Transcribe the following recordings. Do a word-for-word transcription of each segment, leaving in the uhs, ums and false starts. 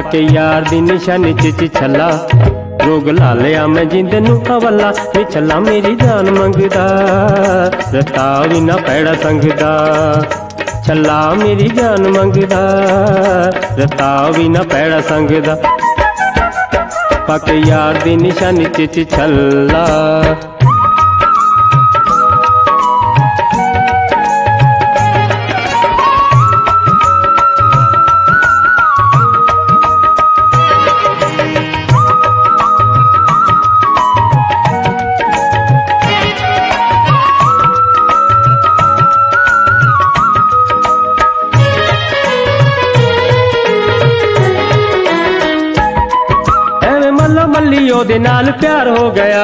पाके यार दी निशानी च छला रोग ला लिया मैं जिंद नू अवला नी छला मेरी जान मंगदा रता भी ना पैड़ा संगदा छला मेरी जान मंगदा रता भी ना पैड़ा संगदा पाके यार दी निशानी च छला मल्ली ओदे नाल प्यार हो गया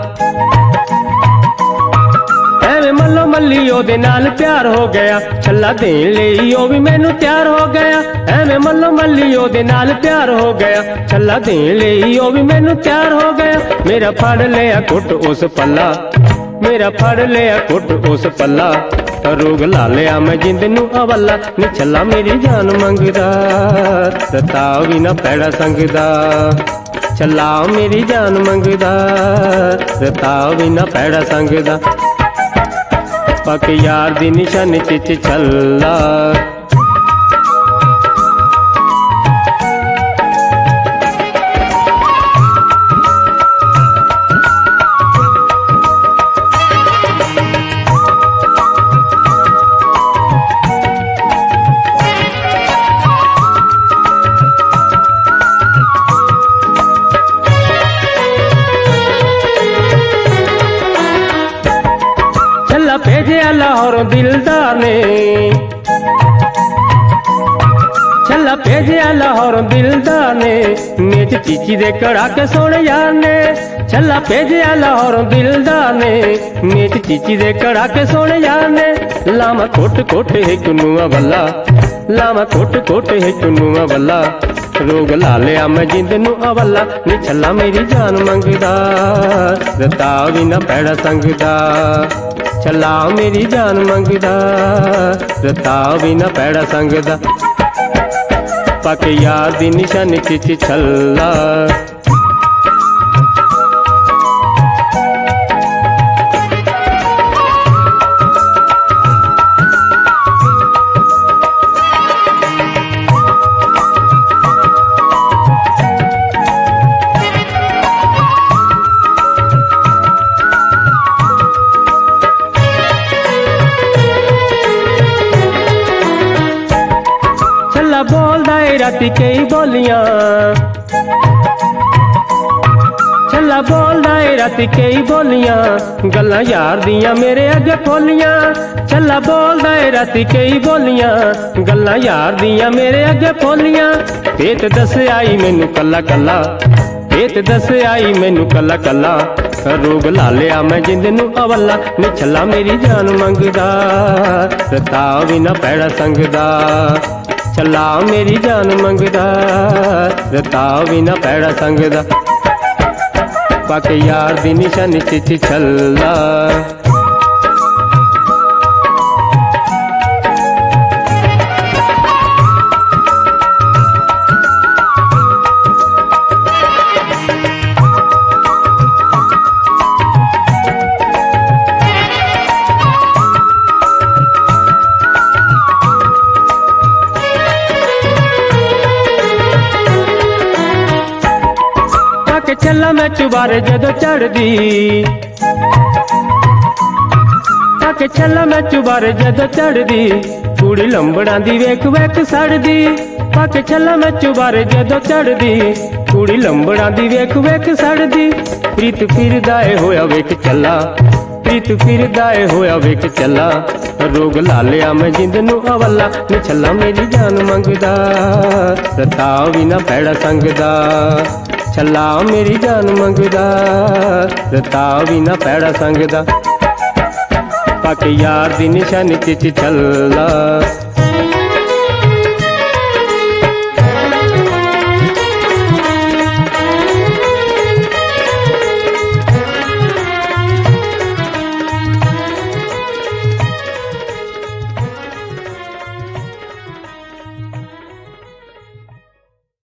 एवें मल्लो मल्ली ओदे नाल प्यार हो गया छला देन लई ओ भी मैनू तैयार हो गया एवें मल्लो मल्ली ओदे नाल प्यार हो गया छला देन लई ओ भी मैनू तैयार हो गया मेरा फड़ लिया कुट उस पल्ला मेरा फड़ लिया कुट उस पल्ला रोग ला लिया मैं जिंद नू अवला नी छला मेरी जान मंगदा रता भी ना पैड़ा संगदा छला मेरी जान मंगदा रता भी ना पैड़ा संगदा पाके यार दी निशानी च छला भेजे लाहौर दिलदार ने छला भेजे लाहौर दिलदार ने मेज चीची दे कड़ा के सोने यार ने छला भेजे लाहौर दिलदार ने मेज चीची दे कड़ा के सोने यार ने लामा कोट कोट है कुनुआ वल्ला लामा कोट कोट है कुनुआ वल्ला रोग ला लिया मैं जिंद नू अवला नी छला मेरी जान मंगदा रता भी ना पैड़ा संगदा छला मेरी जान मंगदा रता भी ना पैड़ा संगदा पाके यार दी निशानी च छला बोलदा है राती कई बोलियां छला बोलदा है राती कई बोलियां गल्लां यार दियां मेरे अगे खोलियां छला बोलदा है राती कई बोलियां गल्लां यार दियां मेरे अगे खोलियां पेट दस आई मैनू कला कला पेट दस आई मैनू कला कला रोग ला लिया मैं जिंद नू अवला नी छला मेरी जान मंगदा रता भी ना पैड़ा संगदा छला मेरी जान मंगदा रता भी ना पैड़ा संगदा पाके यार दी निशानी च छला छला मैं चुबारे जदों चढ़दी पाके छला मैं चुबारे जदों चढ़दी कुड़ी लंबड़ा दी वेख वेख सड़दी पाके छला मैं चुबारे जदों चढ़दी कुड़ी लंबड़ा दी वेख वेख सड़दी प्रीत फिरदा ए होया वेख चला प्रीत फिरदा ए होया वेख चला रोग ला लिया मैं जिंद नू अवला नी छला मेरी जान मंगदा रता भी ना पैड़ा संगदा छला मेरी जान मंगदा रता भी ना पैड़ा संगदा पाके यार दी निशानी च छला